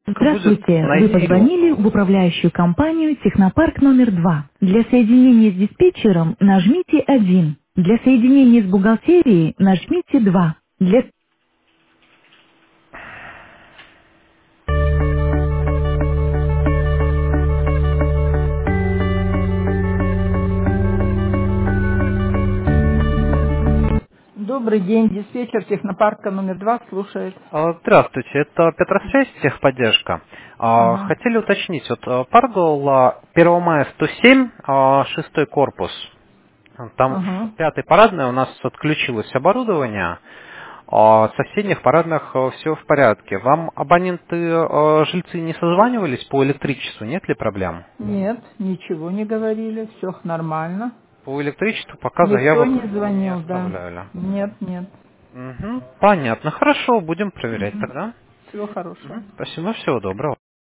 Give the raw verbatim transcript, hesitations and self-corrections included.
будет Здравствуйте, вы найти позвонили его. в управляющую компанию «Технопарк номер два». Для соединения с диспетчером нажмите один. Для соединения с бухгалтерией нажмите два. Для... Добрый день, диспетчер технопарка номер два слушает. А, Здравствуйте, это Петросвязь, техподдержка. А, Ага, Хотели уточнить, вот а, Паргола первого мая сто семь, а, шестой корпус. Там ага. в пятой парадной у нас отключилось оборудование, а в соседних парадных все в порядке. Вам абоненты, а, жильцы не созванивались по электричеству, нет ли проблем? Нет, ничего не говорили, все нормально. По электричеству пока Никто заявок не не звонил, да. оставляли. Нет, нет. Мгм, понятно, хорошо, будем проверять тогда. Всего хорошего. Мгм, спасибо, всего доброго.